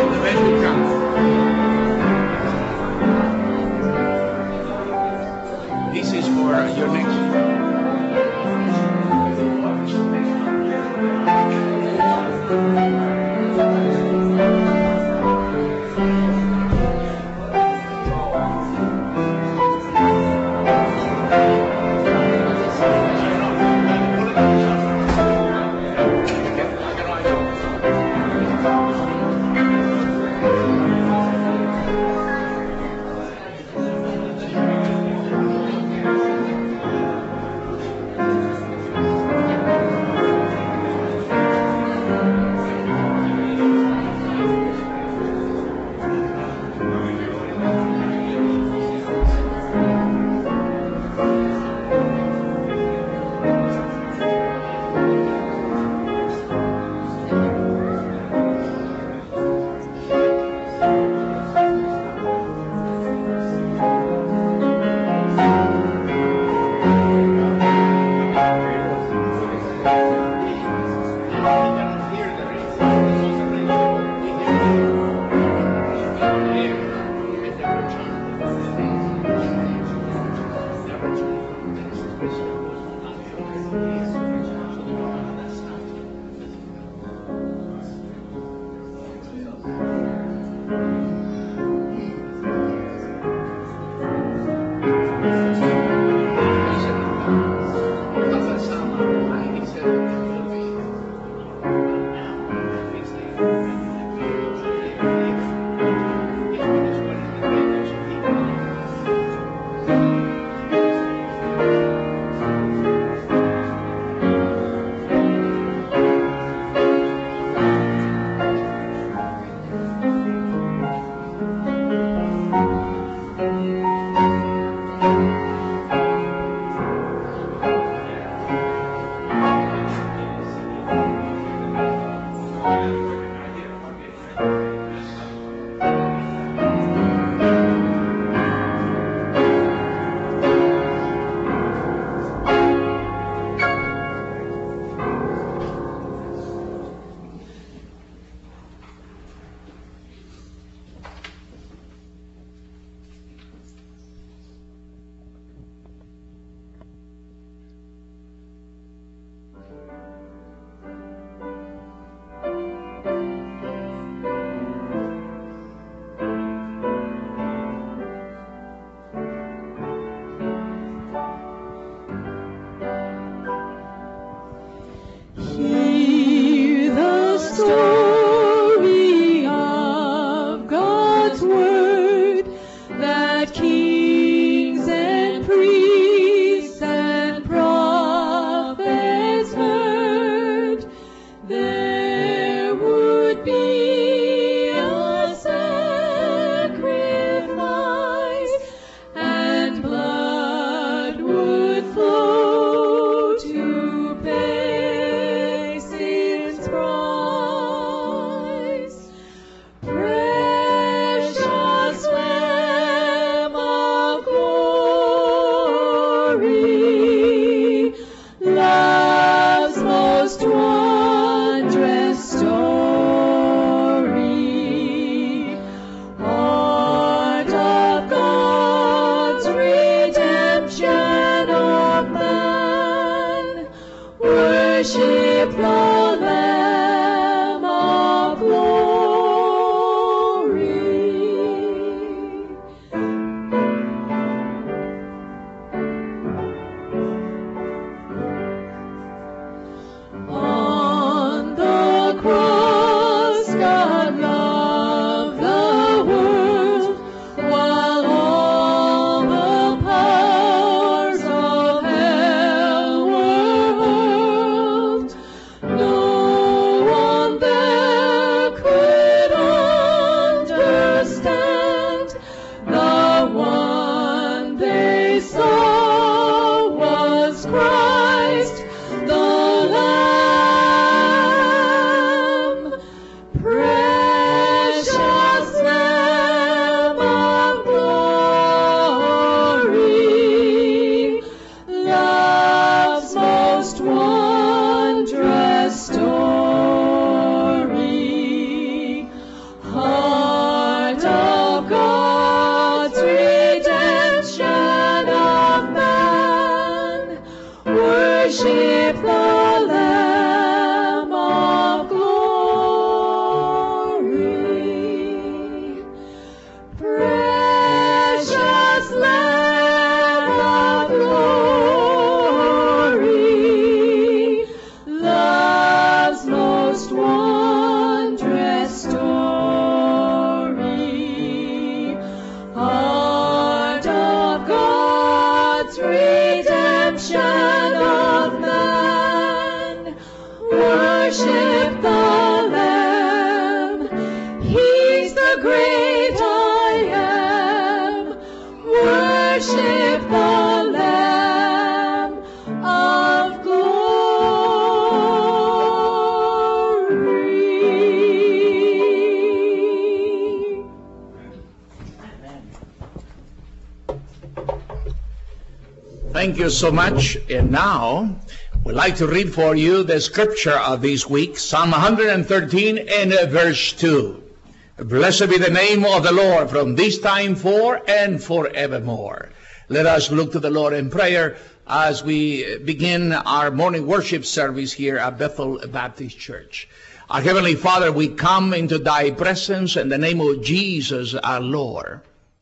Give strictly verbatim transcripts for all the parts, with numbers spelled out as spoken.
the men will come. This is for your next. Oh Thank you so much. And now, we'd like to read for you the scripture of this week, Psalm one hundred thirteen and verse two. Blessed be the name of the Lord from this time forth and forevermore. Let us look to the Lord in prayer as we begin our morning worship service here at Bethel Baptist Church. Our Heavenly Father, we come into thy presence in the name of Jesus our Lord.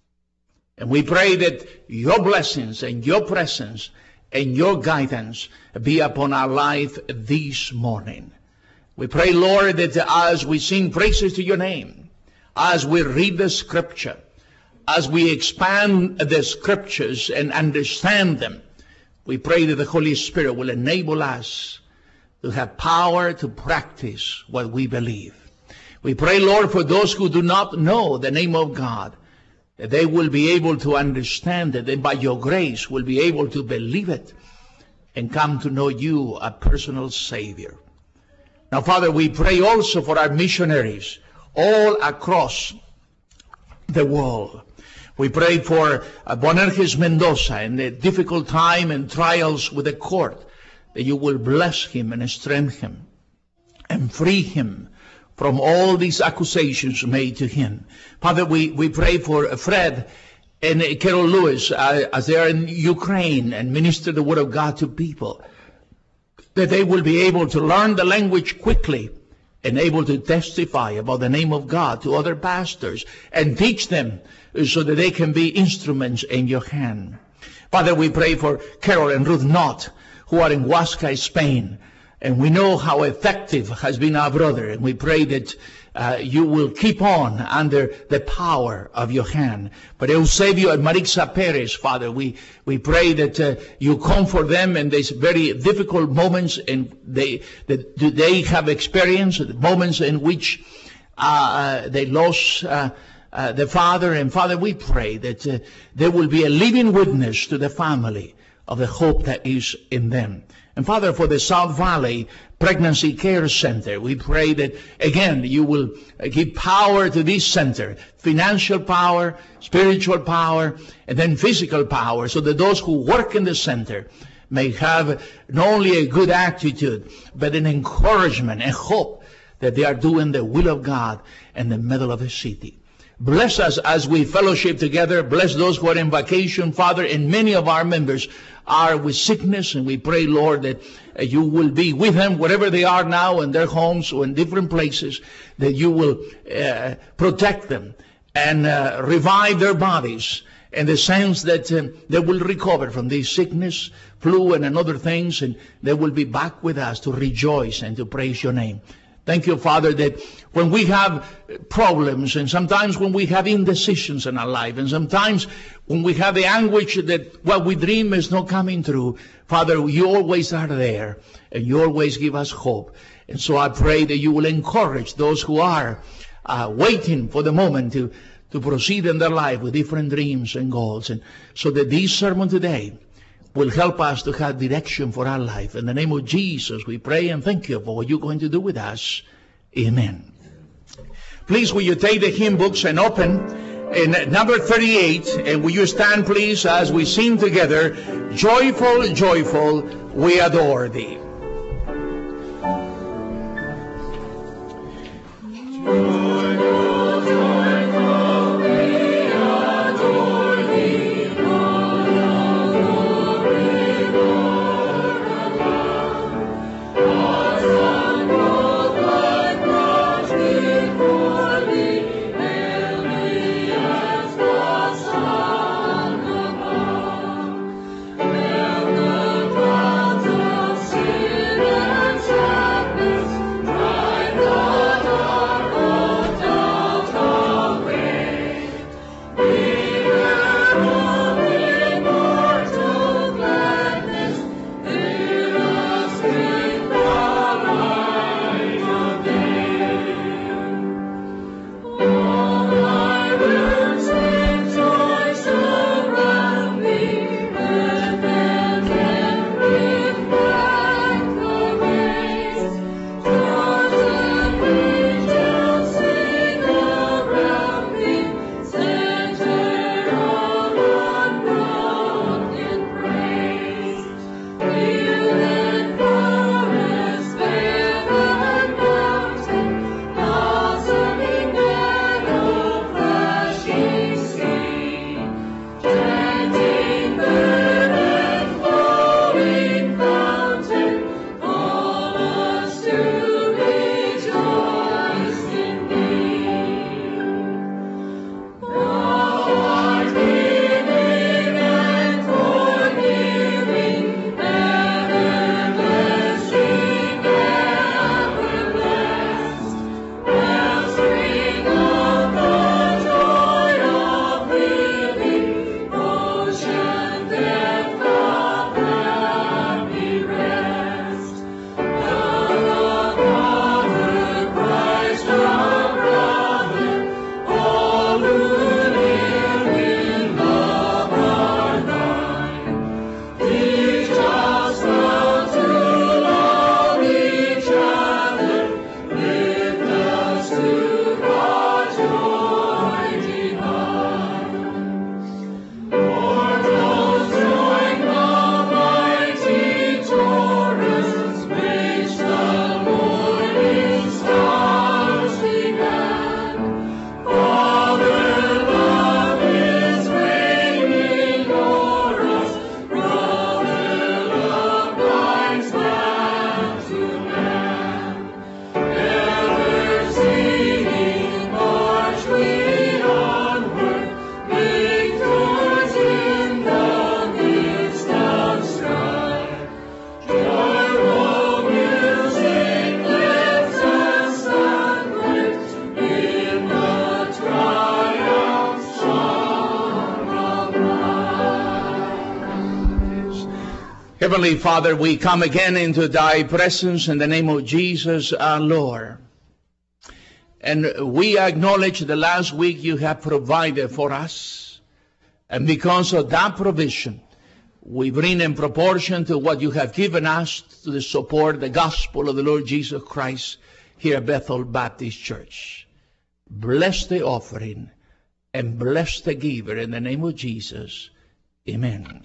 And we pray that your blessings and your presence and your guidance be upon our life this morning. We pray, Lord, that as we sing praises to your name, as we read the scripture, as we expand the scriptures and understand them, we pray that the Holy Spirit will enable us to have power to practice what we believe. We pray, Lord, for those who do not know the name of God, that they will be able to understand it, and by your grace will be able to believe it and come to know you, a personal Savior. Now, Father, we pray also for our missionaries all across the world. We pray for uh, Bonerges Mendoza in the difficult time and trials with the court, that you will bless him and strengthen him and free him from all these accusations made to him. Father, we, we pray for Fred and Carol Lewis uh, as they are in Ukraine and minister the word of God to people, that they will be able to learn the language quickly and able to testify about the name of God to other pastors and teach them so that they can be instruments in your hand. Father, we pray for Carol and Ruth Knott, who are in Huasca, Spain. And we know how effective has been our brother. And we pray that uh, you will keep on under the power of your hand. But Eusebio and Marixa Perez, Father, we, we pray that uh, you comfort them in these very difficult moments and they, that they have experienced, moments in which uh, they lost uh, uh, the father. And Father, we pray that uh, there will be a living witness to the family of the hope that is in them. And Father, for the South Valley Pregnancy Care Center, we pray that, again, you will give power to this center, financial power, spiritual power, and then physical power, so that those who work in the center may have not only a good attitude, but an encouragement and hope that they are doing the will of God in the middle of the city. Bless us as we fellowship together. Bless those who are in vacation, Father, and many of our members are with sickness, and we pray, Lord, that uh, you will be with them wherever they are now in their homes or in different places, that you will uh, protect them and uh, revive their bodies in the sense that uh, they will recover from this sickness, flu, and other things, and they will be back with us to rejoice and to praise your name. Thank you, Father, that when we have problems and sometimes when we have indecisions in our life and sometimes when we have the anguish that what we dream is not coming true, Father, you always are there and you always give us hope. And so I pray that you will encourage those who are uh, waiting for the moment to, to proceed in their life with different dreams and goals. And so that this sermon today will help us to have direction for our life. In the name of Jesus, we pray and thank you for what you're going to do with us. Amen. Please, will you take the hymn books and open in number thirty-eight, and will you stand, please, as we sing together, Joyful, Joyful, We Adore Thee. See Heavenly Father, we come again into thy presence in the name of Jesus our Lord. And we acknowledge the last week you have provided for us. And because of that provision, we bring in proportion to what you have given us to the support the gospel of the Lord Jesus Christ here at Bethel Baptist Church. Bless the offering and bless the giver in the name of Jesus. Amen.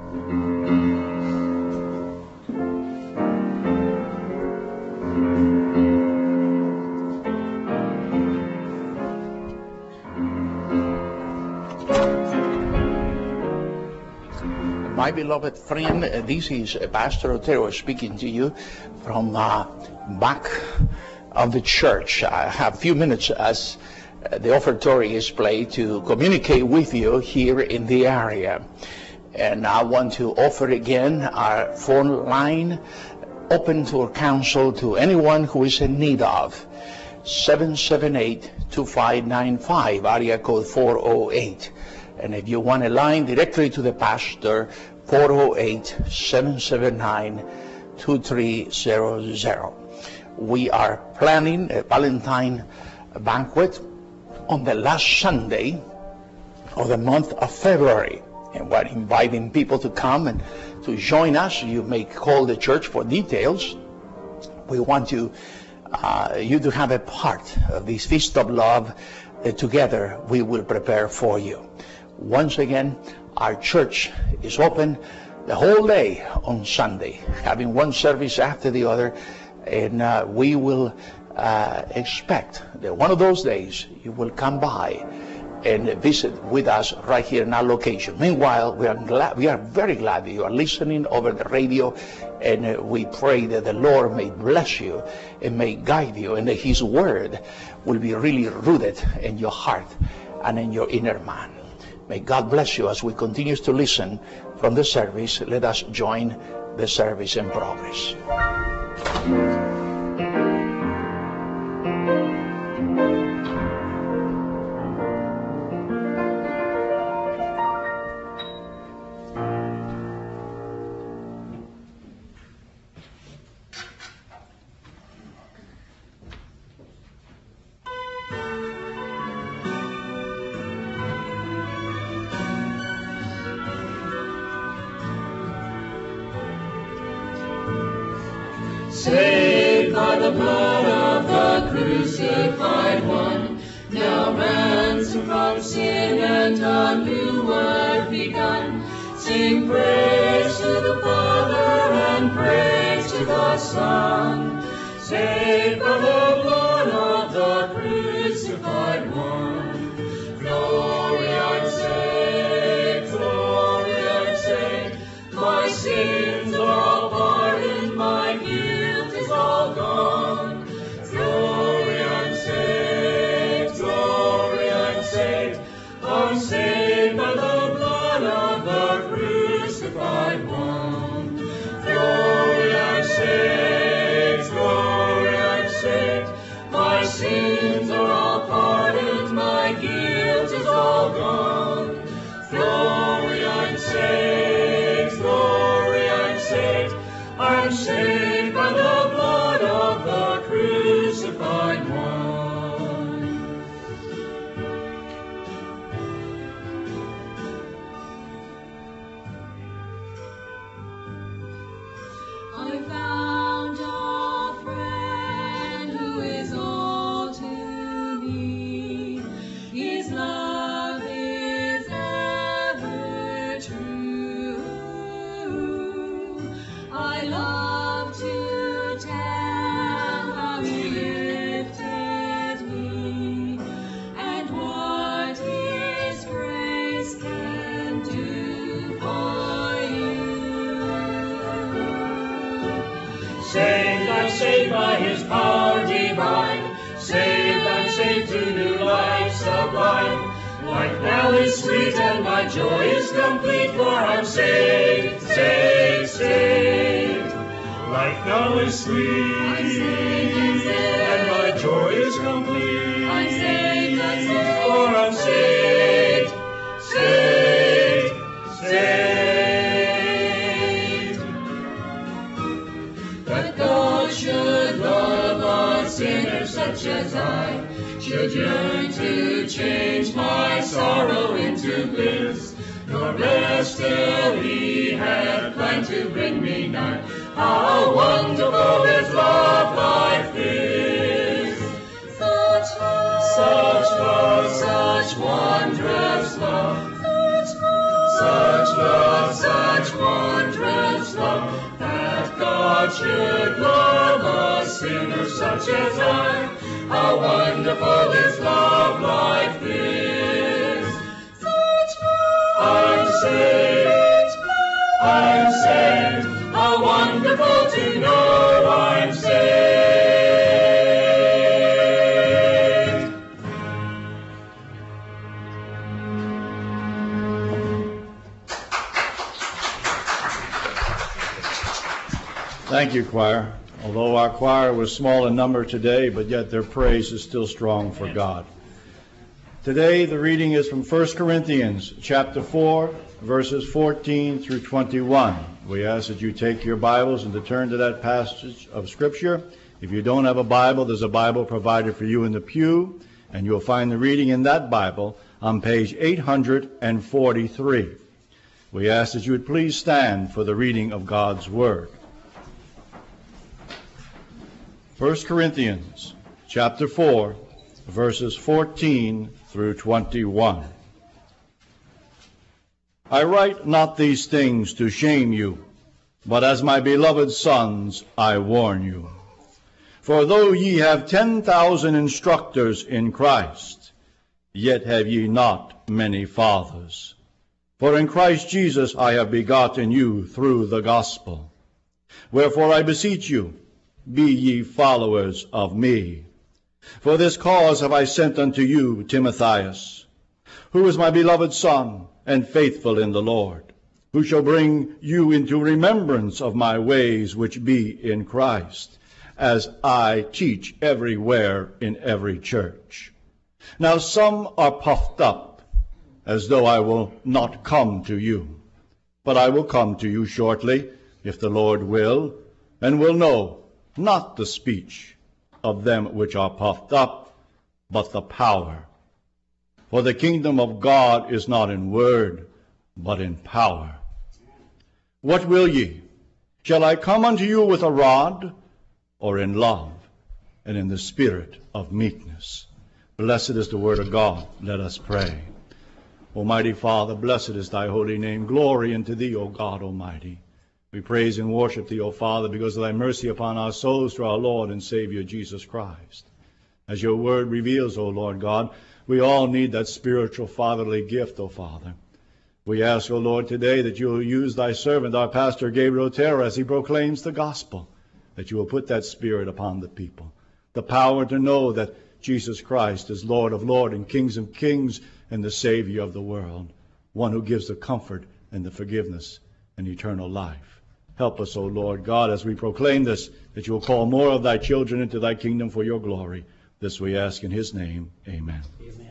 My beloved friend, uh, this is uh, Pastor Otero speaking to you from uh, back of the church. I have a few minutes as uh, the offertory is played to communicate with you here in the area. And I want to offer again our phone line open to our counsel to anyone who is in need of. seven seven eight, two five nine five, area code four oh eight. And if you want a line directly to the pastor, four oh eight, seven seven nine, two three zero zero. We are planning a Valentine banquet on the last Sunday of the month of February. And we're inviting people to come and to join us. You may call the church for details. We want you, uh, you to have a part of this feast of love that together we will prepare for you. Once again, our church is open the whole day on Sunday, having one service after the other, and uh, we will uh, expect that one of those days you will come by and visit with us right here in our location. Meanwhile, we are glad, we are very glad that you are listening over the radio, and uh, we pray that the Lord may bless you and may guide you, and that His Word will be really rooted in your heart and in your inner man. May God bless you as we continue to listen from the service. Let us join the service in progress. Saved by the blood of the crucified one, now ransomed from sin and a new work begun. Sing praise to the Father and praise to the Son. Saved by the blood of the crucified one, glory I'm saved, glory I'm saved. My sins are all pardoned, my guilt is all gone. Glory I'm saved, glory I'm saved. I'm saved by the blood of the crucified one. Glory I'm saved, glory I'm saved. My sins are all pardoned, my guilt is all gone. Glory I'm saved, glory I'm saved. I'm saved by the blood of the crucified one. I found a friend who is all to me. His love is ever true. I love to tell how He lifted me and what His grace can do for you. Saved, I'm saved by His power divine. Saved, I'm saved to new life sublime. Life now is sweet and my joy is complete, for I'm saved, saved, saved. Life now is sweet, I'm saved, I'm saved, and my joy is complete. I'm saved, I'm saved, for I'm saved, saved, saved. should yearn to change my sorrow into bliss, nor rest till he had planned to bring me nigh. How wonderful is love like this! Such love, such love, such wondrous love, such love, such love, such wondrous love, that God should love a sinner such as I. How wonderful is love like this! Such love, I'm saved, I'm saved. How wonderful to know I'm saved! Thank you, choir. Although our choir was small in number today, but yet their praise is still strong for God. Today the reading is from First Corinthians chapter four, verses fourteen through twenty-one. We ask that you take your Bibles and to turn to that passage of Scripture. If you don't have a Bible, there's a Bible provided for you in the pew, and you'll find the reading in that Bible on page eight hundred forty-three. We ask that you would please stand for the reading of God's Word. First Corinthians chapter four, verses fourteen through twenty-one. I write not these things to shame you, but as my beloved sons I warn you. For though ye have ten thousand instructors in Christ, yet have ye not many fathers. For in Christ Jesus I have begotten you through the gospel. Wherefore I beseech you, be ye followers of me. For this cause have I sent unto you Timotheus, who is my beloved son, and faithful in the Lord, who shall bring you into remembrance of my ways which be in Christ, as I teach everywhere in every church. Now some are puffed up, as though I will not come to you. But I will come to you shortly, if the Lord will, and will know not the speech of them which are puffed up, but the power. For the kingdom of God is not in word, but in power. What will ye? Shall I come unto you with a rod, or in love, and in the spirit of meekness? Blessed is the word of God. Let us pray. Almighty Father, blessed is thy holy name. Glory unto thee, O God Almighty. We praise and worship thee, O Father, because of thy mercy upon our souls through our Lord and Savior Jesus Christ. As your word reveals, O Lord God, we all need that spiritual fatherly gift, O Father. We ask, O Lord, today that you will use thy servant, our pastor Gabriel Otero, as he proclaims the gospel, that you will put that spirit upon the people, the power to know that Jesus Christ is Lord of lords and Kings of kings and the Savior of the world, one who gives the comfort and the forgiveness and eternal life. Help us, O Lord God, as we proclaim this, that you will call more of thy children into thy kingdom for your glory. This we ask in his name. Amen. Amen.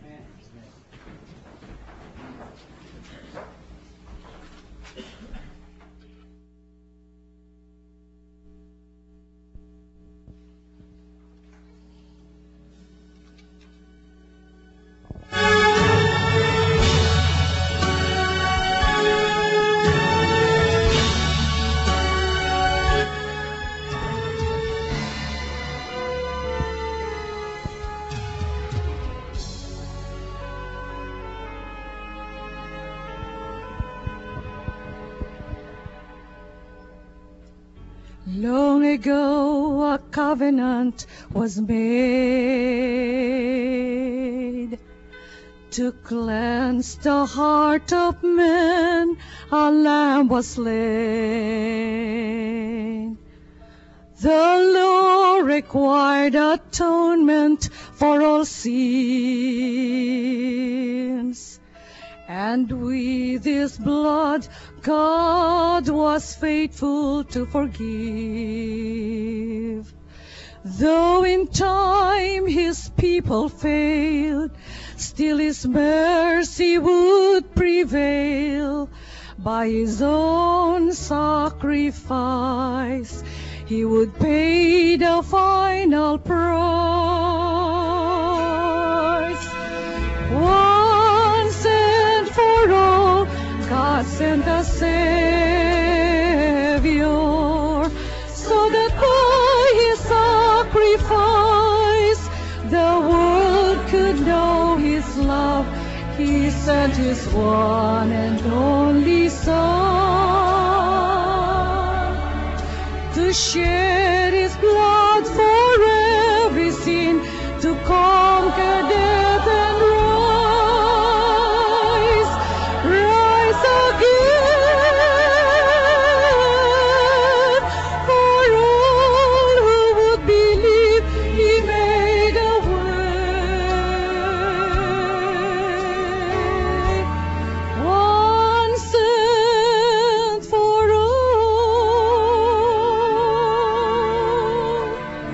Long ago a covenant was made to cleanse the heart of man. A lamb was slain. The law required atonement for all sins, and with his blood God was faithful to forgive. Though in time his people failed, still his mercy would prevail. By his own sacrifice, he would pay the final price. He sent His one and only Son to shed His blood for every sin, to conquer death and rise, rise again. For all who would believe, He made a way. Once and for all.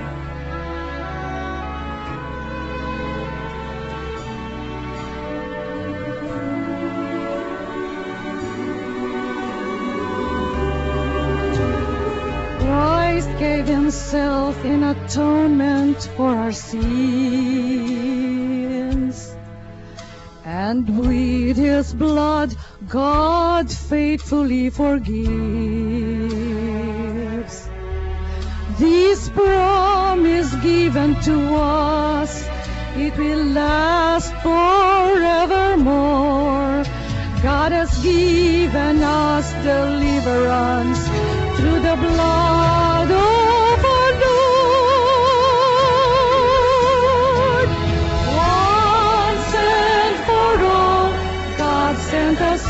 Christ gave Himself in atonement for our sins, and with His blood God faithfully forgives. This promise given to us, it will last forevermore. God has given us deliverance through the blood of our Lord. Once and for all, God sent a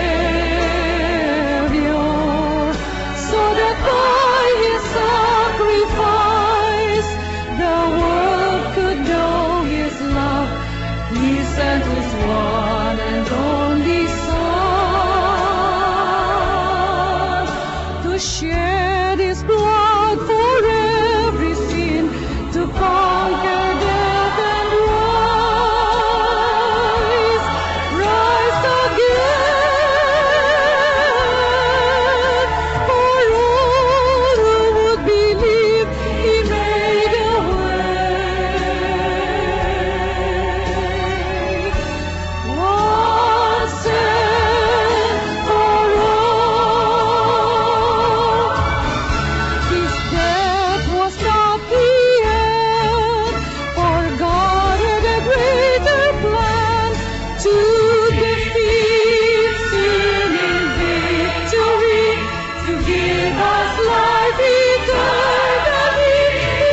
Savior, so that by His sacrifice the world could know His love. He sent His one and only Son to shed His blood for every sin, to conquer death and rise, rise again. For all who would believe, He made a way. Once and for all. His death was not the end, for God had a greater plan to defeat sin in victory, to give us life eternally. He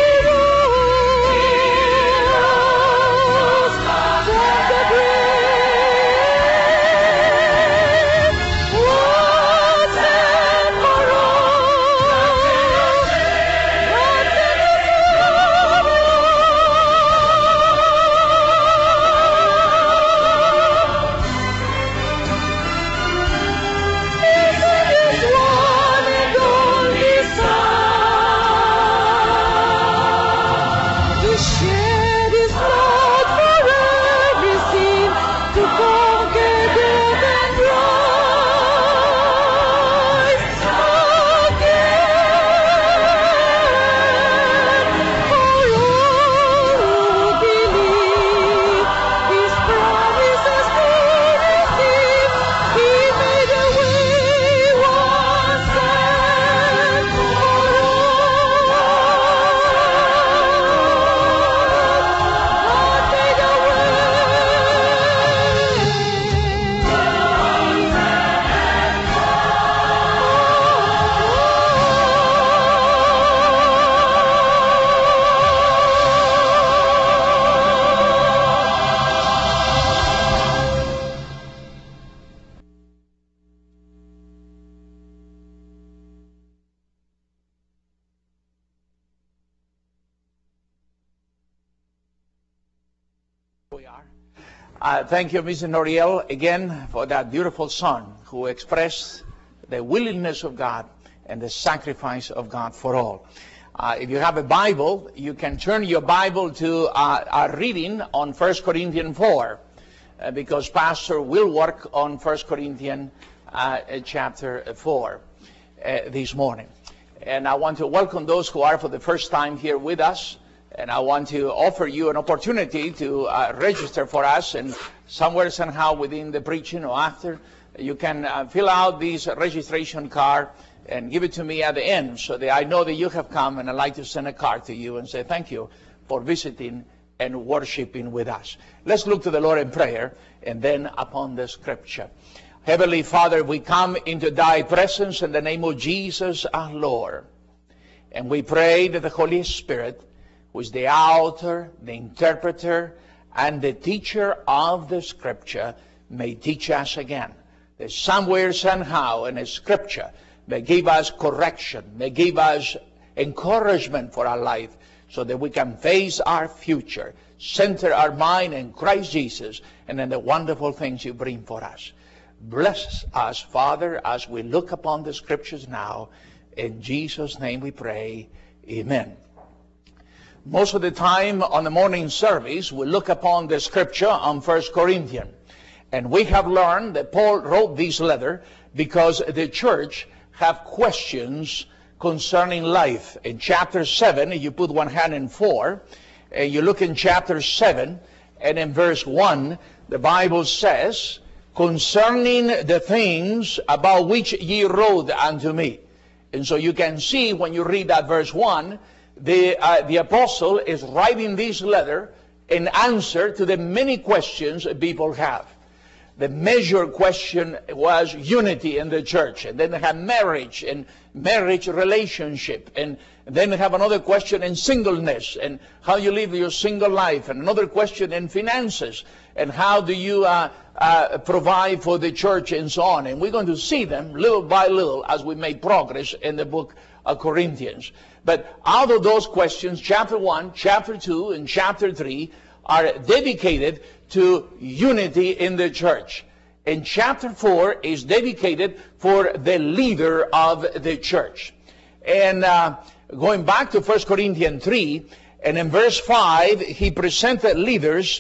rose from the grave. Once and for all. Once and for all. He sent His one and only Son to shed His blood for every sin, to conquer death and rise again. For all who believe, His promises we receive. He made a way once and for all. God made a We are. Uh, thank you, Missus Noriel, again for that beautiful song who expressed the willingness of God and the sacrifice of God for all. Uh, if you have a Bible, you can turn your Bible to uh, our reading on First Corinthians four, uh, because Pastor will work on First Corinthians uh, chapter four uh, this morning. And I want to welcome those who are for the first time here with us. And I want to offer you an opportunity to uh, register for us, and somewhere, somehow, within the preaching or after, you can uh, fill out this registration card and give it to me at the end, so that I know that you have come, and I'd like to send a card to you and say thank you for visiting and worshiping with us. Let's look to the Lord in prayer and then upon the scripture. Heavenly Father, we come into thy presence in the name of Jesus our Lord. And we pray that the Holy Spirit, who is the author, the interpreter, and the teacher of the scripture, may teach us again. That somewhere, somehow, in the scripture, may give us correction, may give us encouragement for our life, so that we can face our future, center our mind in Christ Jesus, and in the wonderful things you bring for us. Bless us, Father, as we look upon the scriptures now. In Jesus' name we pray. Amen. Most of the time on the morning service, we look upon the scripture on First Corinthians. And we have learned that Paul wrote this letter because the church have questions concerning life. In chapter seven, you put one hand in four, and you look in chapter seven, and in verse one, the Bible says, concerning the things about which ye wrote unto me. And so you can see when you read that verse one, the, uh, the apostle is writing this letter in answer to the many questions people have. The major question was unity in the church. And then they have marriage and marriage relationship. And then they have another question in singleness and how you live your single life. And another question in finances. And how do you uh, uh, provide for the church and so on. And we're going to see them little by little as we make progress in the book of Corinthians. But out of those questions, chapter one, chapter two, and chapter three are dedicated to unity in the church. And chapter four is dedicated for the leader of the church. And uh, going back to First Corinthians three, and in verse five, he presented leaders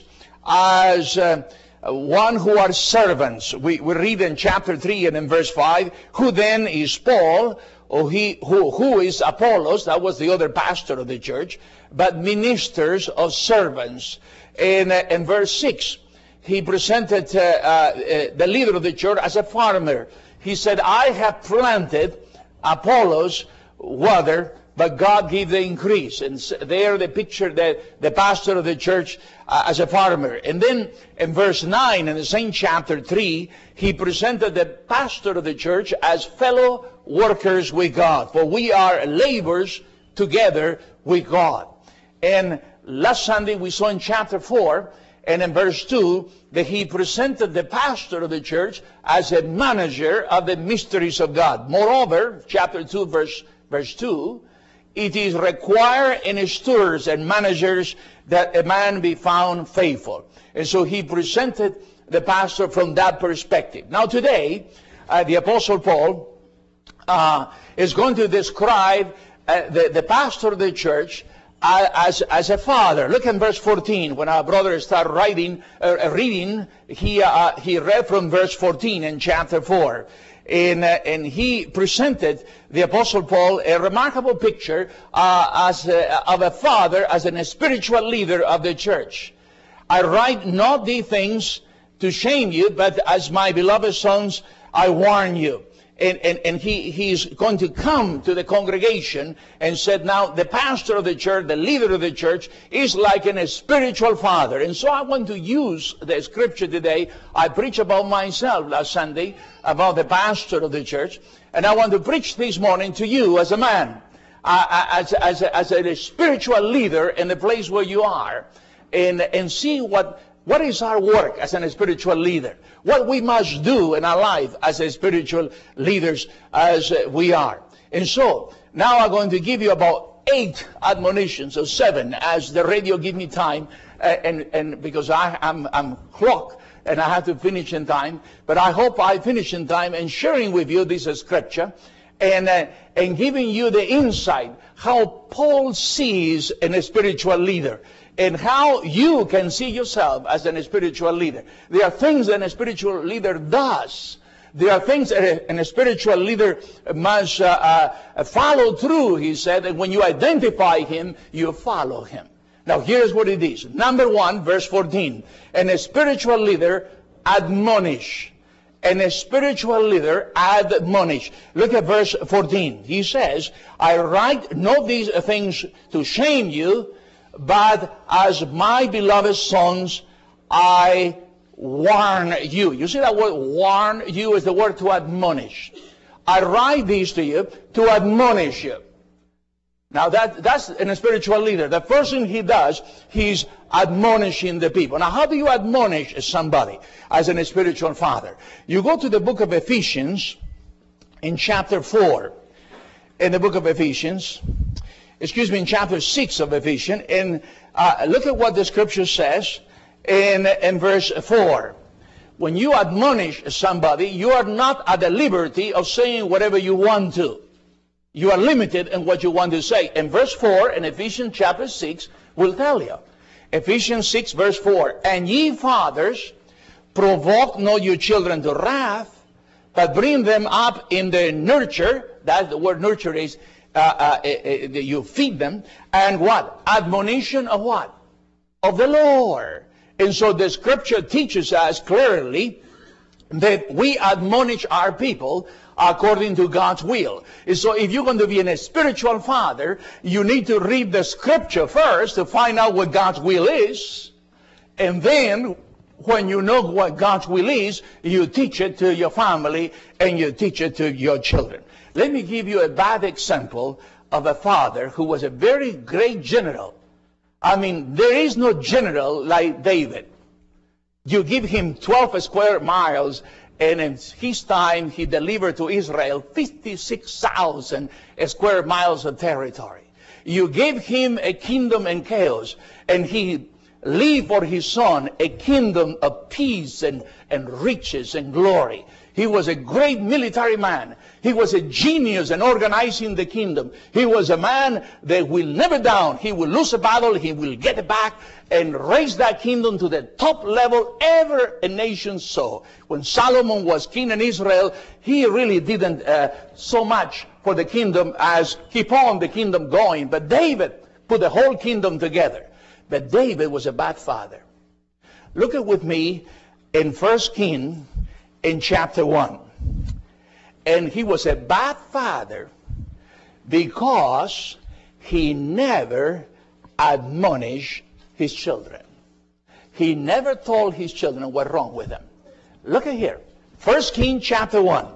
as uh, one who are servants. We, we read in chapter three and in verse five, who then is Paul, or he who, who is Apollos, that was the other pastor of the church, but ministers of servants. In, uh, in verse six, he presented uh, uh, the leader of the church as a farmer. He said, I have planted, Apollos water, but God gave the increase. And there they picture the, the pastor of the church uh, as a farmer. And then in verse nine, in the same chapter three, he presented the pastor of the church as fellow workers with God. For we are laborers together with God. And last Sunday we saw in chapter four and in verse two that he presented the pastor of the church as a manager of the mysteries of God. Moreover, chapter two, verse, verse two, it is required in stewards and managers that a man be found faithful. And so he presented the pastor from that perspective. Now today, uh, the Apostle Paul uh, is going to describe uh, the, the pastor of the church As, as a father. Look in verse fourteen. When our brother started writing, uh, reading, he uh, he read from verse fourteen in chapter four, and uh, and he presented the Apostle Paul a remarkable picture uh, as a, of a father, as a spiritual leader of the church. I write not these things to shame you, but as my beloved sons, I warn you. And, and, and he, he's going to come to the congregation and said, now the pastor of the church, the leader of the church, is like an, a spiritual father. And so I want to use the scripture today. I preached about myself last Sunday, about the pastor of the church. And I want to preach this morning to you as a man, uh, as, as, a, as a spiritual leader in the place where you are. And, and see what... What is our work as a spiritual leader? What we must do in our life as a spiritual leaders as we are. And so, now I'm going to give you about eight admonitions, or seven, as the radio give me time, uh, and, and because I, I'm, I'm clock, and I have to finish in time, but I hope I finish in time and sharing with you this scripture, and, uh, and giving you the insight, how Paul sees a spiritual leader. And how you can see yourself as a spiritual leader. There are things that a spiritual leader does. There are things that a, a spiritual leader must uh, uh, follow through, he said. And when you identify him, you follow him. Now here's what it is. Number one, verse fourteen. And a spiritual leader admonish. And a spiritual leader admonish. Look at verse fourteen. He says, I write not these things to shame you, but as my beloved sons, I warn you. You see that word warn you is the word to admonish. I write these to you to admonish you. Now that, that's a spiritual leader. The first thing he does, he's admonishing the people. Now how do you admonish somebody as a spiritual father? You go to the book of Ephesians in chapter four. In the book of Ephesians, excuse me, in chapter six of Ephesians, and uh, look at what the scripture says in, in verse four. When you admonish somebody, you are not at the liberty of saying whatever you want to. You are limited in what you want to say. And verse four in Ephesians chapter six will tell you. Ephesians six verse four. And ye fathers, provoke not your children to wrath, but bring them up in the nurture. That's the word nurture is, uh, uh, uh, uh, you feed them. And what? Admonition of what? Of the Lord. And so the scripture teaches us clearly that we admonish our people according to God's will. And so if you're going to be a spiritual father, you need to read the scripture first to find out what God's will is. And then, when you know what God's will is, you teach it to your family and you teach it to your children. Let me give you a bad example of a father who was a very great general. I mean, there is no general like David. You give him twelve square miles, and in his time, he delivered to Israel fifty-six thousand square miles of territory. You gave him a kingdom in chaos, and he leave for his son a kingdom of peace and, and riches and glory. He was a great military man. He was a genius in organizing the kingdom. He was a man that will never down. He will lose a battle, he will get it back and raise that kingdom to the top level ever a nation saw. When Solomon was king in Israel, he really didn't uh, so much for the kingdom as keep on the kingdom going. But David put the whole kingdom together. But David was a bad father. Look at with me in First Kings in chapter one. And he was a bad father because he never admonished his children. He never told his children what's wrong with them. Look at here. First Kings chapter one.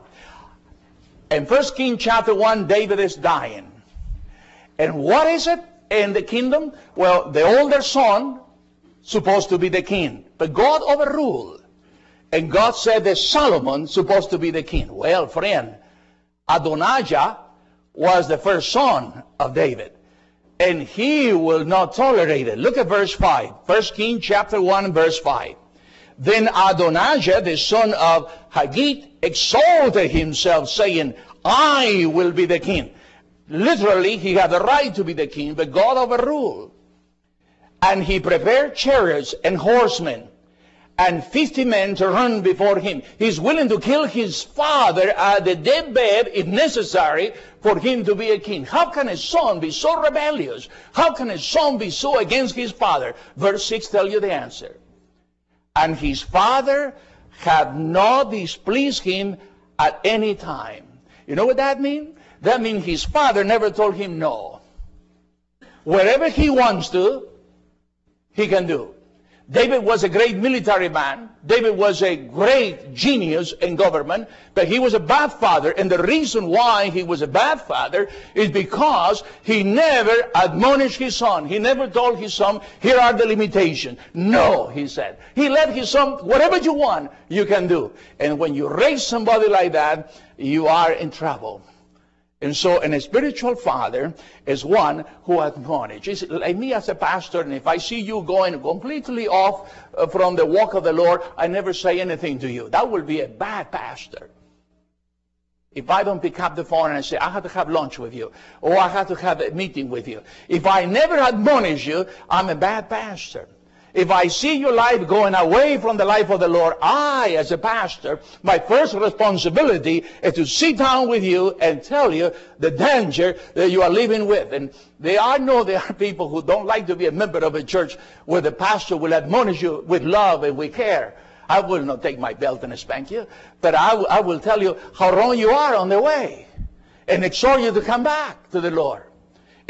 In First Kings chapter one, David is dying. And what is it in the kingdom? Well, the older son supposed to be the king. But God overruled. And God said that Solomon supposed to be the king. Well, friend, Adonijah was the first son of David. And he will not tolerate it. Look at verse five. First Kings chapter one, verse five. Then Adonijah, the son of Haggith, exalted himself, saying, I will be the king. Literally, he had the right to be the king, but God overruled. And he prepared chariots and horsemen, and fifty men to run before him. He's willing to kill his father at the deathbed if necessary for him to be a king. How can a son be so rebellious? How can a son be so against his father? Verse six tells you the answer. And his father had not displeased him at any time. You know what that means? That means his father never told him no. Wherever he wants to, he can do. David was a great military man. David was a great genius in government, but he was a bad father. And the reason why he was a bad father is because he never admonished his son. He never told his son, here are the limitations. No, he said. He let his son, whatever you want, you can do. And when you raise somebody like that, you are in trouble. And so an spiritual father is one who admonishes. Like me as a pastor, and if I see you going completely off from the walk of the Lord, I never say anything to you. That will be a bad pastor. If I don't pick up the phone and I say, I have to have lunch with you, or I have to have a meeting with you. If I never admonish you, I'm a bad pastor. If I see your life going away from the life of the Lord, I, as a pastor, my first responsibility is to sit down with you and tell you the danger that you are living with. And they, I know there are people who don't like to be a member of a church where the pastor will admonish you with love and with care. I will not take my belt and spank you, but I, I will tell you how wrong you are on the way and exhort you to come back to the Lord.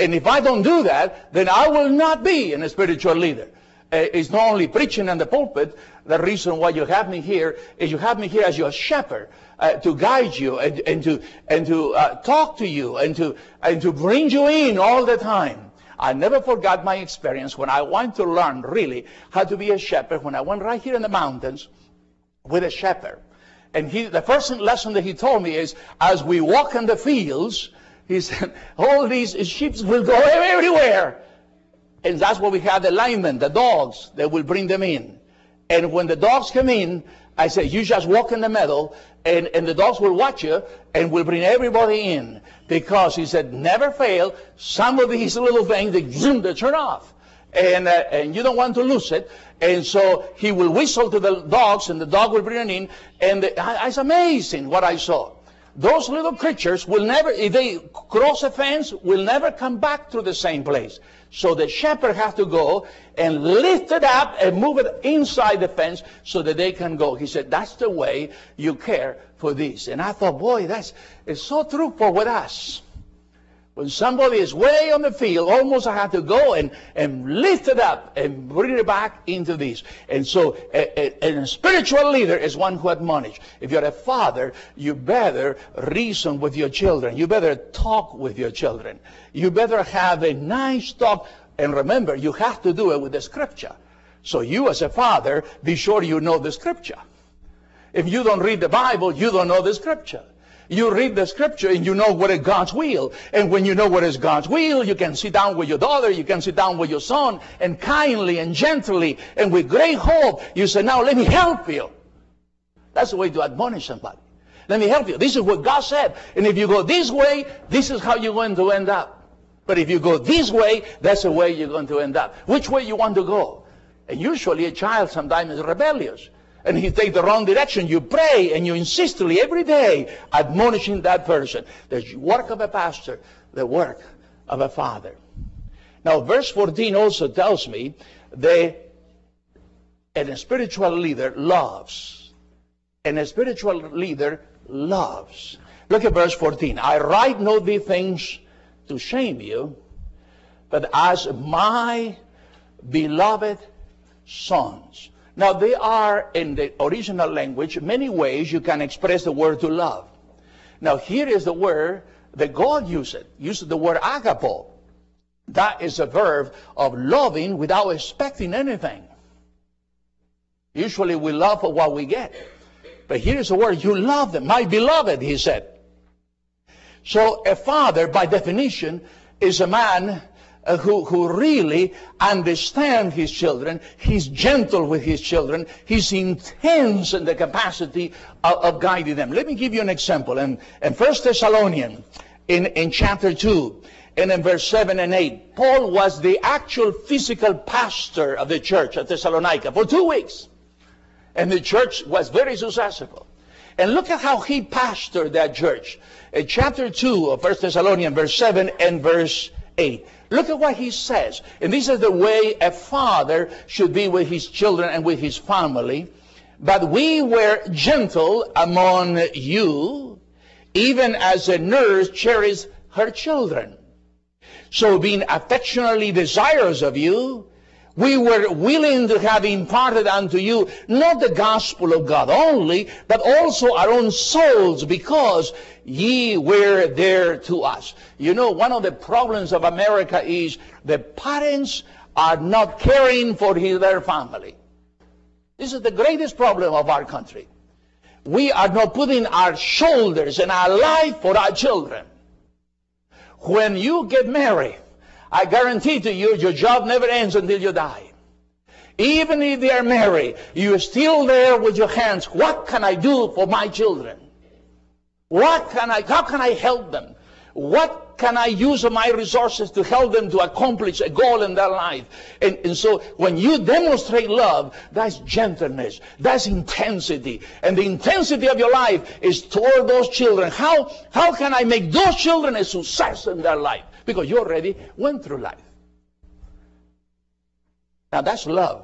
And if I don't do that, then I will not be a spiritual leader. Uh, it's not only preaching in the pulpit. The reason why you have me here is you have me here as your shepherd, uh, to guide you and, and to and to uh, talk to you and to and to bring you in all the time. I never forgot my experience when I wanted to learn really how to be a shepherd. When I went right here in the mountains with a shepherd, and he the first lesson that he told me is, as we walk in the fields, he said, all these sheep will go everywhere. And that's why we have the linemen, the dogs, that will bring them in. And when the dogs come in, I say, you just walk in the middle, and, and the dogs will watch you, and will bring everybody in. Because he said, never fail, some of these little things, they, zoom, they turn off. And, uh, and you don't want to lose it. And so he will whistle to the dogs, and the dog will bring them in. And the, I, it's amazing what I saw. Those little creatures will never, if they cross a fence, will never come back to the same place. So the shepherd has to go and lift it up and move it inside the fence so that they can go. He said, that's the way you care for this. And I thought, boy, that's it's so true for with us. When somebody is way on the field, almost I have to go and, and lift it up and bring it back into this. And so a, a, a spiritual leader is one who admonishes. If you're a father, you better reason with your children. You better talk with your children. You better have a nice talk. And remember, you have to do it with the Scripture. So you as a father, be sure you know the Scripture. If you don't read the Bible, you don't know the Scripture. You read the Scripture and you know what is God's will. And when you know what is God's will, you can sit down with your daughter, you can sit down with your son, and kindly and gently and with great hope, you say, now let me help you. That's the way to admonish somebody. Let me help you. This is what God said. And if you go this way, this is how you're going to end up. But if you go this way, that's the way you're going to end up. Which way you want to go? And usually a child sometimes is rebellious. And he takes the wrong direction. You pray and you insistently every day admonishing that person. The work of a pastor, the work of a father. Now verse fourteen also tells me that a spiritual leader loves. And a spiritual leader loves. Look at verse fourteen. I write not these things to shame you, but as my beloved sons. Now, there are, in the original language, many ways you can express the word to love. Now, here is the word that God used. Used the word agapo. That is a verb of loving without expecting anything. Usually we love for what we get. But here is the word, you love them. My beloved, he said. So, a father, by definition, is a man Uh, who, who really understands his children. He's gentle with his children. He's intense in the capacity of, of guiding them. Let me give you an example. In, in First Thessalonians, in, in chapter two, and in verse seven and eight, Paul was the actual physical pastor of the church at Thessalonica for two weeks. And the church was very successful. And look at how he pastored that church. In chapter two of First Thessalonians, verse seven and verse eight. Look at what he says. And this is the way a father should be with his children and with his family. But we were gentle among you, even as a nurse cherishes her children. So being affectionately desirous of you, we were willing to have imparted unto you not the gospel of God only, but also our own souls, because ye were there to us. You know, one of the problems of America is the parents are not caring for their family. This is the greatest problem of our country. We are not putting our shoulders and our life for our children. When you get married, I guarantee to you, your job never ends until you die. Even if they are married, you are still there with your hands. What can I do for my children? What can I, how can I help them? What can I use of my resources to help them to accomplish a goal in their life? And, and so when you demonstrate love, that's gentleness, that's intensity. And the intensity of your life is toward those children. How, how can I make those children a success in their life? Because you already went through life. Now that's love.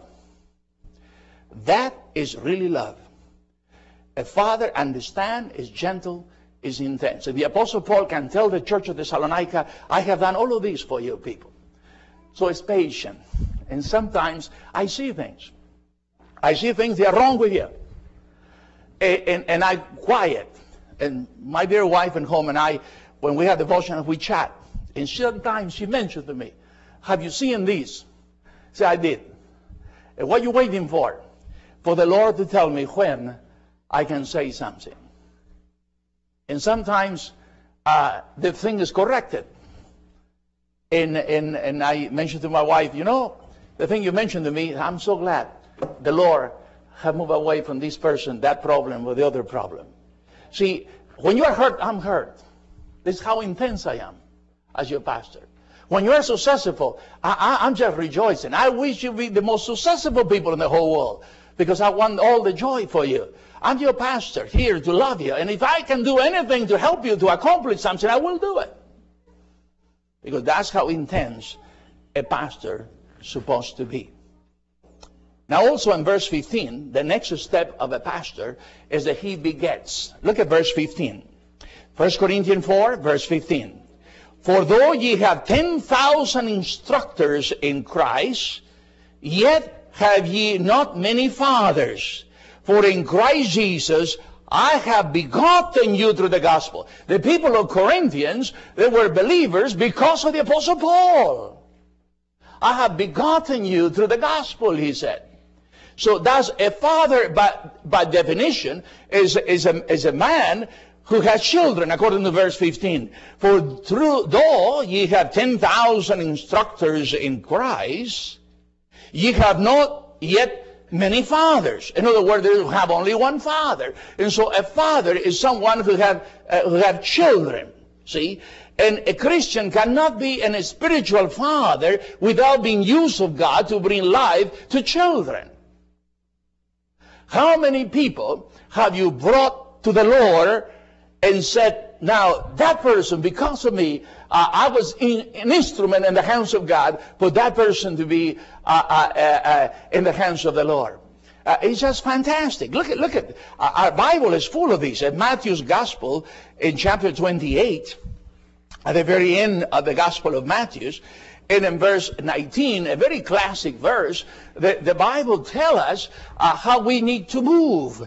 That is really love. A father understands, is gentle, is intense. And the Apostle Paul can tell the church of Thessalonica, I have done all of this for you people. So it's patient. And sometimes I see things. I see things that are wrong with you. And, and, and I'm quiet. And my dear wife at home and I, when we have devotion, we chat. And sometimes she mentioned to me, have you seen this? I said, I did. And what are you waiting for? For the Lord to tell me when I can say something. And sometimes uh, the thing is corrected. And, and, and I mentioned to my wife, you know, the thing you mentioned to me, I'm so glad the Lord have moved away from this person, that problem, or the other problem. See, when you're hurt, I'm hurt. This is how intense I am as your pastor. When you are successful, I, I, I'm just rejoicing. I wish you be the most successful people in the whole world because I want all the joy for you. I'm your pastor here to love you. And if I can do anything to help you to accomplish something, I will do it. Because that's how intense a pastor is supposed to be. Now also in verse fifteen, the next step of a pastor is that he begets. Look at verse fifteen. First Corinthians four, verse fifteen. For though ye have ten thousand instructors in Christ, yet have ye not many fathers. For in Christ Jesus I have begotten you through the gospel. The people of Corinthians, they were believers because of the Apostle Paul. I have begotten you through the gospel, he said. So that's a father, by, by definition, is, is, a, is a man who has children, according to verse fifteen. For through, though ye have ten thousand instructors in Christ, ye have not yet many fathers. In other words, they have only one father. And so a father is someone who have, uh, who have children. See? And a Christian cannot be a spiritual father without being used of God to bring life to children. How many people have you brought to the Lord and said, now that person, because of me, uh, I was in, an instrument in the hands of God, for that person to be uh, uh, uh, uh, in the hands of the Lord. Uh, it's just fantastic. Look at, look at, uh, our Bible is full of these. In Matthew's Gospel, in chapter twenty-eight, at the very end of the Gospel of Matthew, and in verse nineteen, a very classic verse, the, the Bible tells us uh, how we need to move.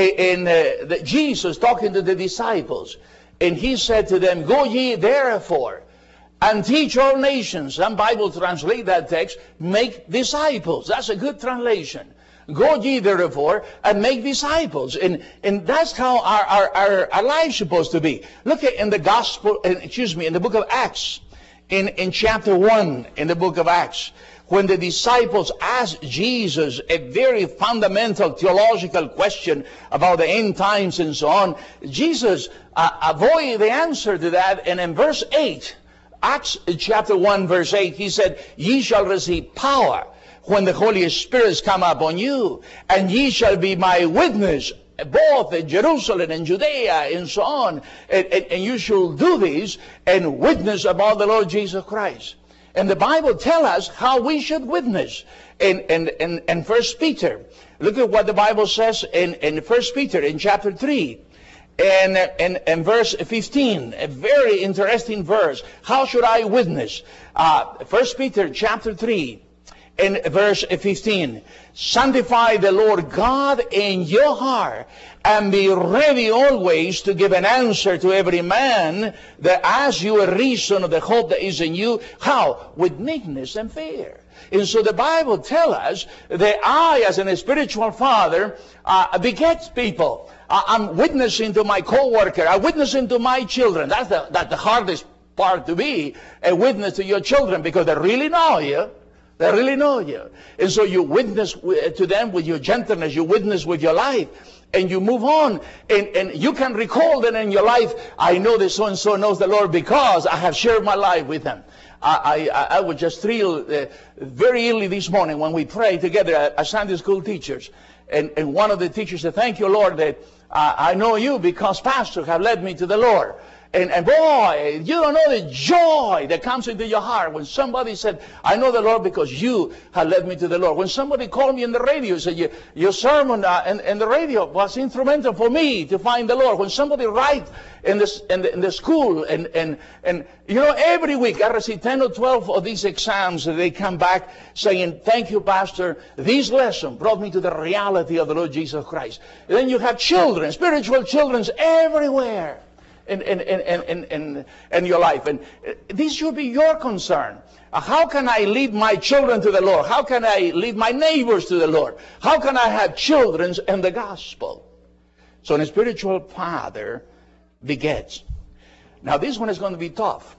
In uh, the, Jesus talking to the disciples, and he said to them, go ye therefore and teach all nations. Some Bible translate that text, make disciples. That's a good translation. Go ye therefore and make disciples. And, and that's how our, our, our, our life is supposed to be. Look at in the gospel, excuse me, in the book of Acts, in, in chapter one, in the book of Acts, when the disciples asked Jesus a very fundamental theological question about the end times and so on, Jesus uh, avoided the answer to that. And in verse eight, Acts chapter one, verse eight, he said, ye shall receive power when the Holy Spirit has come upon you, and ye shall be my witness both in Jerusalem and Judea and so on. And, and, and you shall do this and witness about the Lord Jesus Christ. And the Bible tells us how we should witness. In, in, in, in First Peter, look at what the Bible says in, in First Peter in chapter three. And, and, and verse fifteen, a very interesting verse. How should I witness? Uh, First Peter chapter three. In verse fifteen, sanctify the Lord God in your heart, and be ready always to give an answer to every man that asks you a reason of the hope that is in you. How? With meekness and fear. And so the Bible tells us that I, as a spiritual father, uh, begets people. Uh, I'm witnessing to my co-worker. I'm witnessing to my children. That's the, that's the hardest part to be, a witness to your children, because they really know you. They really know you. And so you witness to them with your gentleness. You witness with your life. And you move on. And, and you can recall that in your life, I know that so-and-so knows the Lord because I have shared my life with them. I, I, I was just thrilled uh, very early this morning when we prayed together as Sunday school teachers. And, and one of the teachers said, thank you, Lord, that uh, I know you because pastors have led me to the Lord. And, and boy, you don't know the joy that comes into your heart when somebody said, I know the Lord because you have led me to the Lord. When somebody called me in the radio and said, your, your sermon uh, in, in the radio was instrumental for me to find the Lord. When somebody writes in, this, in, the, in the school, and, and, and you know, every week I receive ten or twelve of these exams, and they come back saying, thank you, Pastor. This lesson brought me to the reality of the Lord Jesus Christ. And then you have children, spiritual children everywhere. In, in, in, in, in, in your life. And this should be your concern. How can I lead my children to the Lord? How can I lead my neighbors to the Lord? How can I have children in the gospel? So a spiritual father begets. Now this one is going to be tough.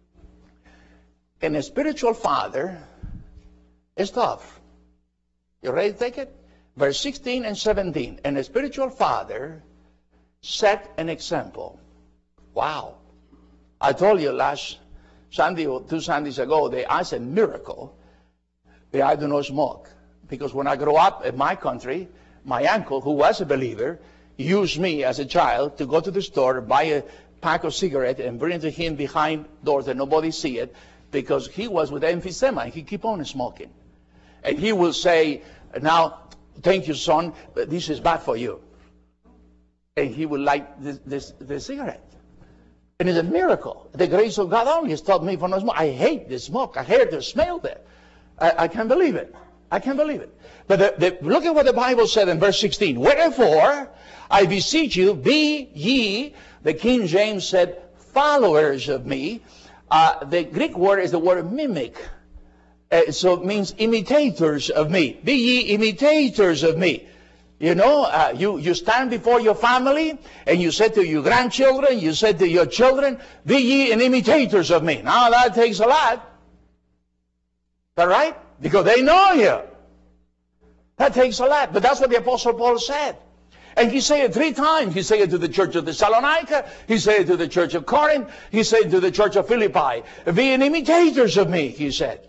And a spiritual father is tough. You ready to take it? Verse sixteen and seventeen. And a spiritual father set an example. Wow. I told you last Sunday or two Sundays ago that I said miracle that I do not smoke. Because when I grew up in my country, my uncle, who was a believer, used me as a child to go to the store, buy a pack of cigarettes, and bring it to him behind doors that nobody see it, because he was with emphysema and he keep on smoking. And he will say, now, thank you, son, but this is bad for you. And he would light this, this, this cigarette. And it's a miracle. The grace of God only has stopped me from not smoking. I hate the smoke. I hate the smell there. I, I can't believe it. I can't believe it. But the, the, look at what the Bible said in verse sixteen. Wherefore, I beseech you, be ye, the King James said, followers of me. Uh, the Greek word is the word mimic. Uh, so it means imitators of me. Be ye imitators of me. You know, uh, you, you stand before your family and you say to your grandchildren, you say to your children, be ye an imitators of me. Now that takes a lot. Is that right? Because they know you. That takes a lot. But that's what the Apostle Paul said. And he said it three times. He said it to the church of Thessalonica. He said it to the church of Corinth. He said it to the church of Philippi. Be an imitators of me, he said.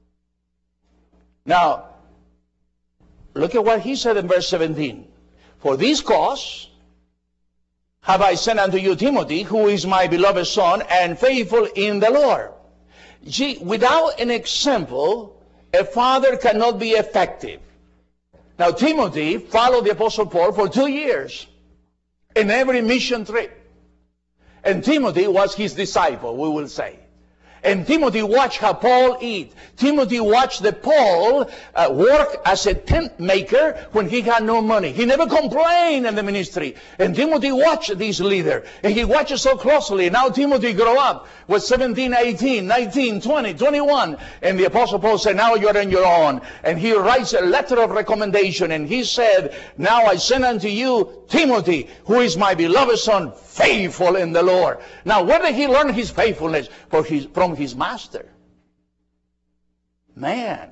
Now, look at what he said in verse seventeen. For this cause have I sent unto you Timothy, who is my beloved son, and faithful in the Lord. See, without an example, a father cannot be effective. Now, Timothy followed the Apostle Paul for two years in every mission trip. And Timothy was his disciple, we will say. And Timothy watched how Paul eat. Timothy watched the Paul uh, work as a tent maker when he had no money. He never complained in the ministry. And Timothy watched this leader. And he watched it so closely. Now Timothy grew up was seventeen, eighteen, nineteen, twenty, twenty-one. And the Apostle Paul said, now you're on your own. And he writes a letter of recommendation. And he said, now I send unto you Timothy, who is my beloved son, faithful in the Lord. Now where did he learn his faithfulness? For his, from his master. Man,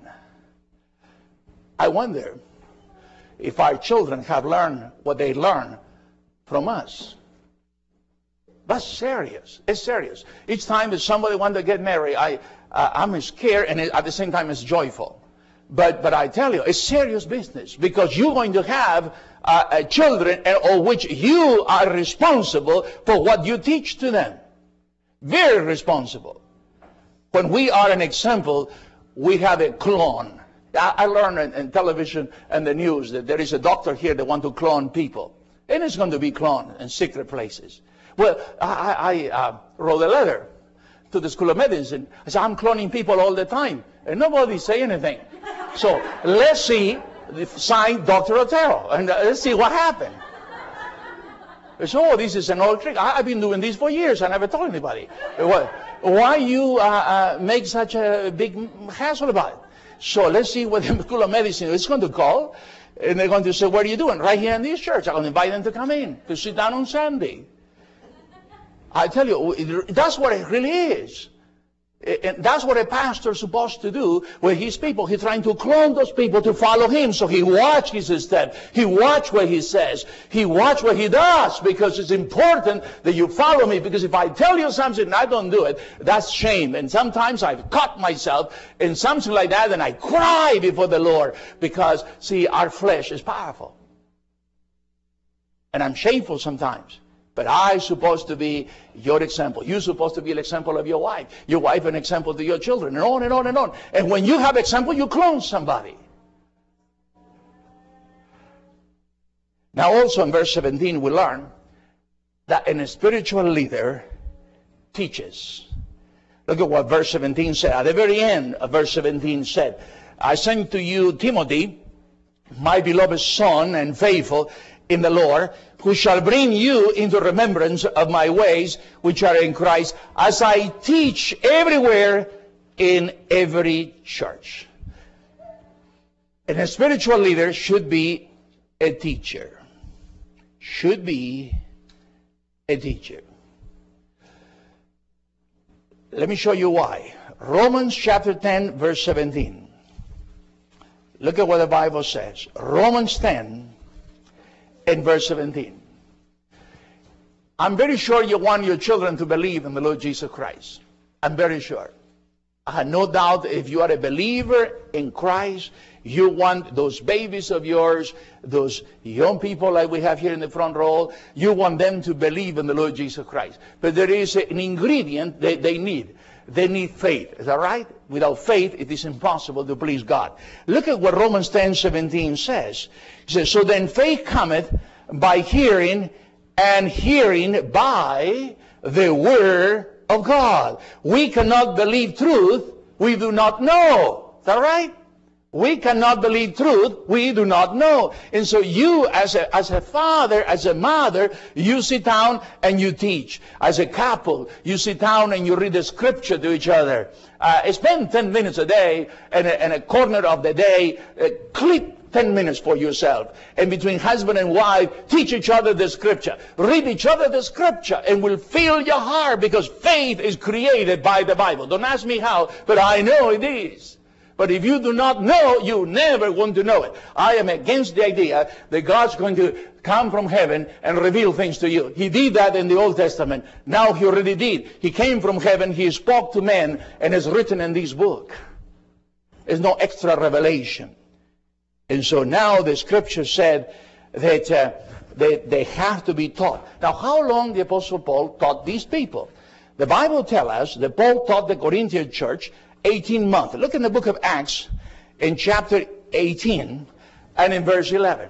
I wonder if our children have learned what they learn from us. That's serious. It's serious. Each time that somebody wants to get married, I, uh, I'm scared, and at the same time it's joyful. But, but I tell you, it's serious business, because you're going to have uh, uh, children of which you are responsible for what you teach to them. Very responsible. When we are an example, we have a clone. I, I learned in, in television and the news that there is a doctor here that wants to clone people. And it's going to be cloned in secret places. Well, I, I uh, wrote a letter to the School of Medicine. I said, I'm cloning people all the time. And nobody say anything. So let's see, sign Doctor Otero, and uh, let's see what happened. So, oh, this is an old trick. I, I've been doing this for years. I never told anybody. Why you uh, uh, make such a big hassle about it? So let's see what the School of Medicine is going to call. And they're going to say, what are you doing? Right here in this church. I'm going to invite them to come in, to sit down on Sunday. I tell you, that's what it really is. And that's what a pastor is supposed to do with his people. He's trying to clone those people to follow him. So he watches his step. He watches what he says. He watches what he does, because it's important that you follow me. Because if I tell you something and I don't do it, that's shame. And sometimes I've caught myself in something like that, and I cry before the Lord. Because, see, our flesh is powerful. And I'm shameful sometimes. But I'm supposed to be your example. You're supposed to be an example of your wife. Your wife an example to your children, and on and on and on. And when you have example, you clone somebody. Now also in verse seventeen we learn that a spiritual leader teaches. Look at what verse seventeen said. At the very end of verse seventeen said, I send to you Timothy, my beloved son and faithful in the Lord, who shall bring you into remembrance of my ways which are in Christ, as I teach everywhere in every church. And a spiritual leader should be a teacher. Should be a teacher. Let me show you why. Romans chapter ten, verse seventeen. Look at what the Bible says. Romans ten and verse seventeen. I'm very sure you want your children to believe in the Lord Jesus Christ. I'm very sure. I have no doubt if you are a believer in Christ, you want those babies of yours, those young people like we have here in the front row, you want them to believe in the Lord Jesus Christ. But there is an ingredient that they need. They need faith. Is that right? Without faith, it is impossible to please God. Look at what Romans ten seventeen says. It says, so then faith cometh by hearing, and hearing by the word of God. We cannot believe truth we do not know. Is that right? We cannot believe truth we do not know. And so you as a, as a father, as a mother, you sit down and you teach. As a couple, you sit down and you read the scripture to each other. Uh, spend ten minutes a day and a, and a corner of the day. Uh, clip ten minutes for yourself. And between husband and wife, teach each other the scripture. Read each other the scripture and will fill your heart, because faith is created by the Bible. Don't ask me how, but I know it is. But if you do not know, you never want to know it. I am against the idea that God's going to come from heaven and reveal things to you. He did that in the Old Testament. Now he already did. He came from heaven, he spoke to men, and it's written in this book. There's no extra revelation. And so now the scripture said that uh, they, they have to be taught. Now how long the Apostle Paul taught these people? The Bible tells us that Paul taught the Corinthian church eighteen months. Look in the book of Acts in chapter eighteen and in verse eleven.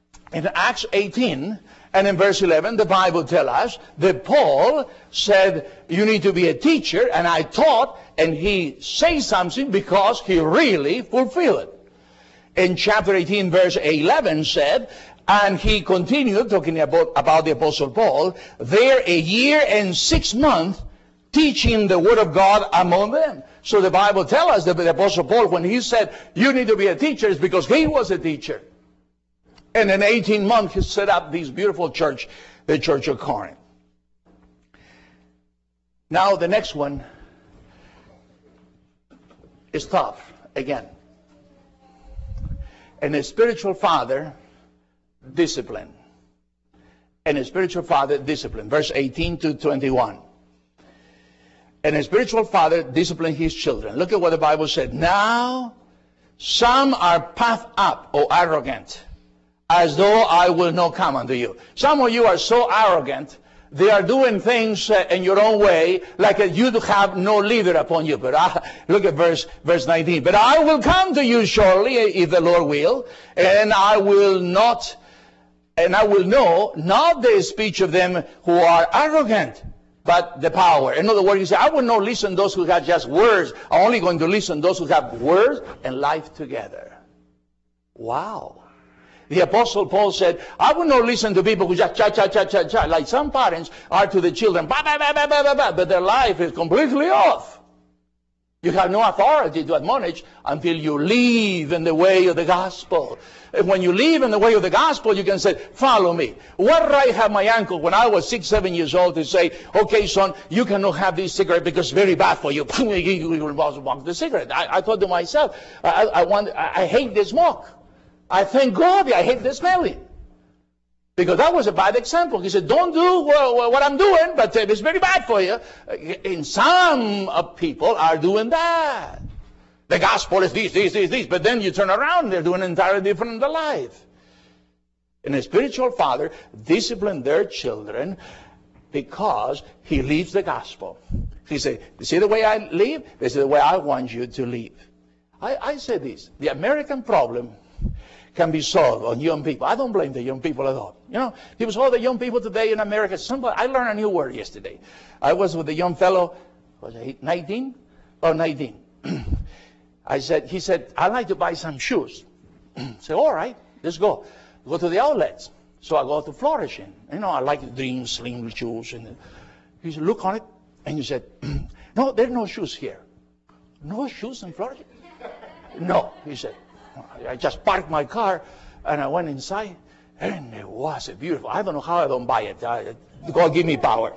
In Acts eighteen and in verse eleven, the Bible tells us that Paul said, you need to be a teacher, and I taught, and he says something because he really fulfilled it. In chapter eighteen, verse eleven said, and he continued, talking about, about the Apostle Paul, there a year and six months teaching the word of God among them. So the Bible tells us that the Apostle Paul, when he said, you need to be a teacher, is because he was a teacher. And in eighteen months, he set up this beautiful church, the Church of Corinth. Now the next one is tough again. And a spiritual father, discipline. And a spiritual father, discipline. Verse eighteen to twenty-one. And a spiritual father discipline his children. Look at what the Bible said. Now, some are puffed up or arrogant, as though I will not come unto you. Some of you are so arrogant, they are doing things uh, in your own way, like uh, you have no leader upon you. But I, look at verse verse nineteen. But I will come to you shortly, if the Lord will, and I will not, and I will know not the speech of them who are arrogant, but the power. In other words, you say, I will not listen to those who have just words. I'm only going to listen to those who have words and life together. Wow. The Apostle Paul said, I will not listen to people who just cha, cha, cha, cha, cha, like some parents are to the children, bah, bah, bah, bah, bah, bah, bah, but their life is completely off. You have no authority to admonish until you live in the way of the gospel. And when you live in the way of the gospel, you can say, follow me. What right had my uncle when I was six, seven years old to say, okay, son, you cannot have this cigarette because it's very bad for you. You must want the cigarette. I, I thought to myself, I, I, want, I, I hate the smoke. I thank God I hate the smelling. Because that was a bad example. He said, don't do what, what I'm doing, but it's very bad for you. And some people are doing that. The gospel is this, this, this, this. But then you turn around, they're doing entirely different in their life. And a spiritual father discipline their children Because he lives the gospel. He said, you see the way I live? This is the way I want you to live. I, I say this. The American problem can be solved on young people. I don't blame the young people at all. You know, people say, oh, the young people today in America. Somebody, I learned a new word yesterday. I was with a young fellow, was he nineteen? Oh, nineteen. I said, he said, I'd like to buy some shoes. I said, all right, let's go. Go to the outlets. So I go to Flourishing. You know, I like the Dream Slim shoes. And he said, look on it. And he said, no, there are no shoes here. No shoes in Flourishing? No, he said. I just parked my car and I went inside. And it was beautiful. I don't know how I don't buy it. I, God give me power.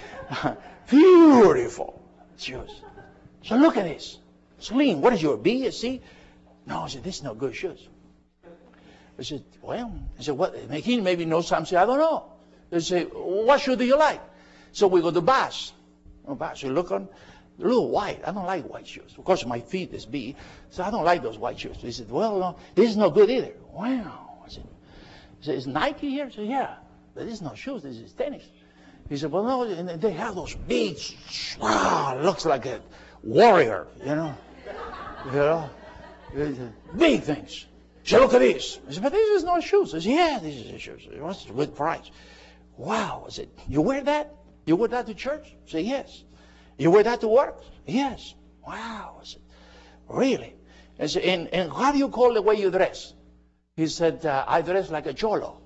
Beautiful shoes. So look at this. Slim, what is your B, a C? No, I said, this is no good shoes. I said, well, I said, what? He maybe knows something. I don't know. They say, what shoe do you like? So we go to Bass. Oh, Bass, you look on, a little white. I don't like white shoes. Of course, my feet is big, so I don't like those white shoes. He said, well, no, this is no good either. Wow. I said, I said, is Nike here? I said, yeah. But this is not shoes. This is tennis. He said, well, no, and they have those big, wow, looks like a warrior, you know. You know, big things. He said, look at this. I said, but this is not shoes. I said, yeah, this is shoes. What's the good price? Wow. I said, you wear that? You wear that to church? I said, yes. You wear that to work? Yes. Wow. I said, really? I said, and, and how do you call the way you dress? He said, uh, I dress like a cholo.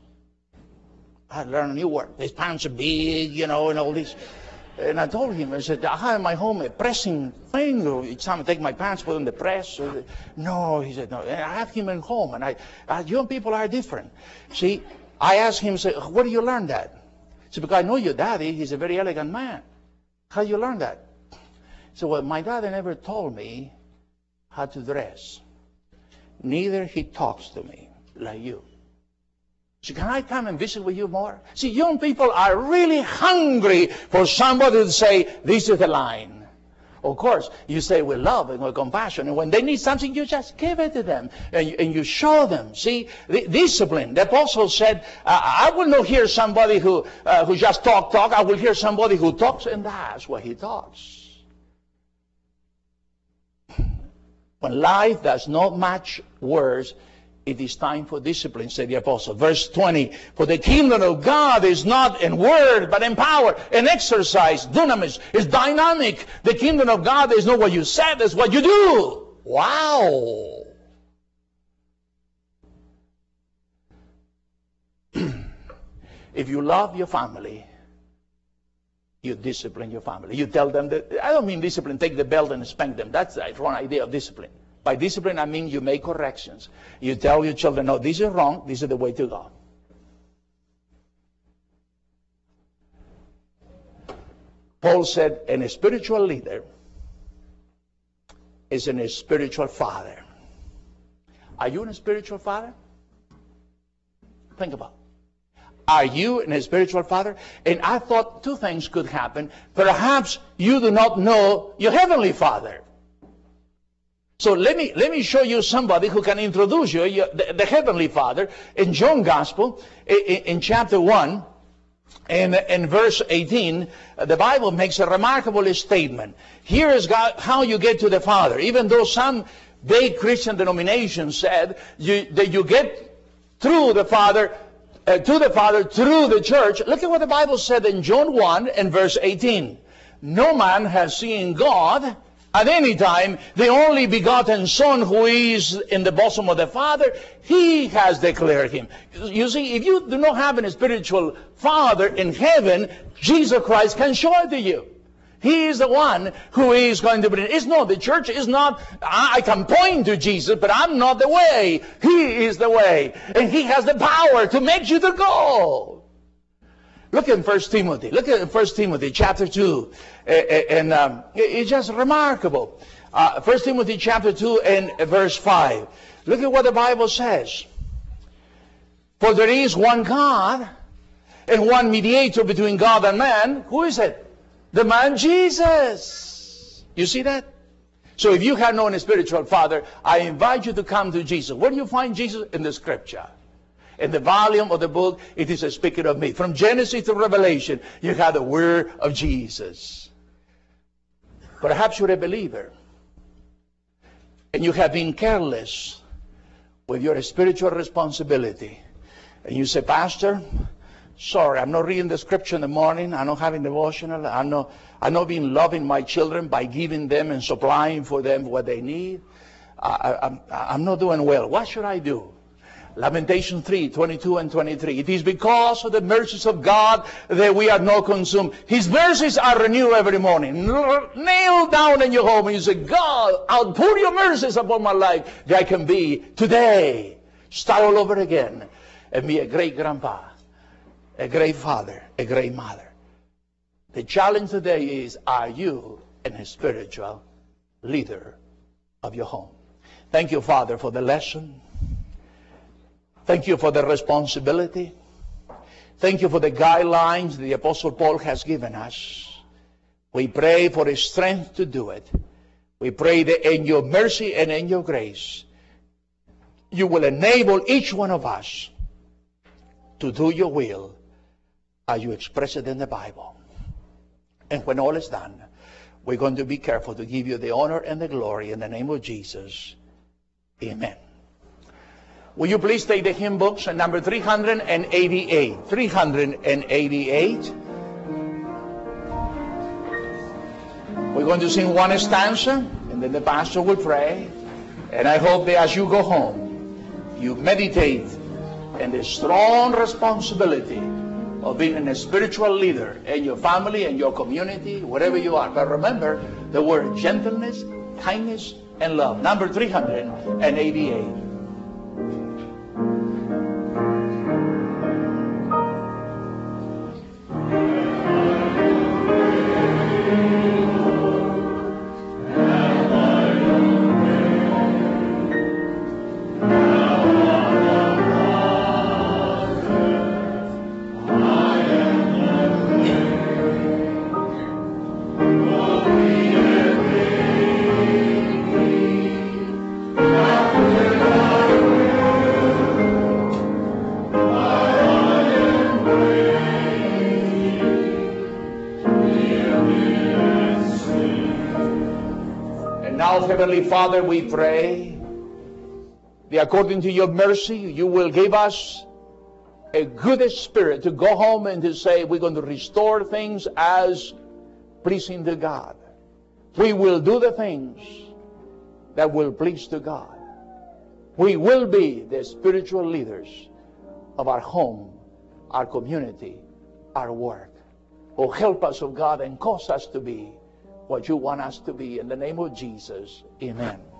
I learned a new word. His pants are big, you know, and all this. And I told him, I said, I have in my home a pressing thing. Each time I take my pants, put in the press. No, he said, no. And I have him at home. And I, uh, young people are different. See, I asked him, say, where do you learn that? He said, because I know your daddy. He's a very elegant man. How do you learn that? So, well, my daddy never told me how to dress. Neither he talks to me like you. So can I come and visit with you more? See, young people are really hungry for somebody to say, this is the line. Of course, you say with love and with compassion. And when they need something, you just give it to them. And you, and you show them. See, the discipline. The apostle said, uh, I will not hear somebody who, uh, who just talk, talk. I will hear somebody who talks, and that's what he talks. When life does not match words, it is time for discipline, said the apostle. Verse twenty, for the kingdom of God is not in word, but in power, in exercise, dunamis, is dynamic. The kingdom of God is not what you said, it's what you do. Wow. If you love your family, you discipline your family. You tell them that, I don't mean discipline, take the belt and spank them. That's the wrong idea of discipline. By discipline, I mean you make corrections. You tell your children, no, this is wrong, this is the way to go. Paul said, and a spiritual leader is a spiritual father. Are you a spiritual father? Think about it. Are you a spiritual father? And I thought two things could happen. Perhaps you do not know your heavenly Father. So let me let me show you somebody who can introduce you, you the, the Heavenly Father. In John Gospel, in, in chapter one, and in verse eighteen, the Bible makes a remarkable statement. Here is God, how you get to the Father. Even though some big Christian denominations said you, that you get through the Father, uh, to the Father through the church. Look at what the Bible said in John one and verse eighteen. No man has seen God at any time, the only begotten Son who is in the bosom of the Father, He has declared Him. You see, if you do not have a spiritual Father in heaven, Jesus Christ can show it to you. He is the one who is going to bring it. It's not, the church is not, I can point to Jesus, but I'm not the way. He is the way. And He has the power to make you to go. Look at First Timothy. Look at First Timothy chapter two. And um, it's just remarkable. Uh, First Timothy chapter two and verse five. Look at what the Bible says. For there is one God and one mediator between God and man. Who is it? The man Jesus. You see that? So if you have known a spiritual father, I invite you to come to Jesus. Where do you find Jesus? In the Scripture. In the volume of the book, it is speaking of me. From Genesis to Revelation, you have the word of Jesus. Perhaps you're a believer, and you have been careless with your spiritual responsibility. And you say, Pastor, sorry, I'm not reading the scripture in the morning. I'm not having devotional. I'm not, I'm not being loving my children by giving them and supplying for them what they need. I, I'm, I'm not doing well. What should I do? Lamentation three, twenty-two and twenty-three. It is because of the mercies of God that we are not consumed. His mercies are renewed every morning. Kneel down in your home and you say, God, outpour your mercies upon my life that I can be today. Start all over again and be a great grandpa, a great father, a great mother. The challenge today is, are you a spiritual leader of your home? Thank you, Father, for the lesson. Thank you for the responsibility. Thank you for the guidelines the Apostle Paul has given us. We pray for his strength to do it. We pray that in your mercy and in your grace, you will enable each one of us to do your will as you express it in the Bible. And when all is done, we're going to be careful to give you the honor and the glory in the name of Jesus. Amen. Will you please take the hymn books at number three hundred eighty-eight. three hundred eighty-eight. We're going to sing one stanza, and then the pastor will pray. And I hope that as you go home, you meditate in the strong responsibility of being a spiritual leader in your family and your community, wherever you are. But remember the word gentleness, kindness, and love. Number three hundred eighty-eight. Heavenly Father, we pray that according to your mercy, you will give us a good spirit to go home and to say we're going to restore things as pleasing to God. We will do the things that will please to God. We will be the spiritual leaders of our home, our community, our work. Oh, help us, oh God, and cause us to be what you want us to be. In the name of Jesus, amen.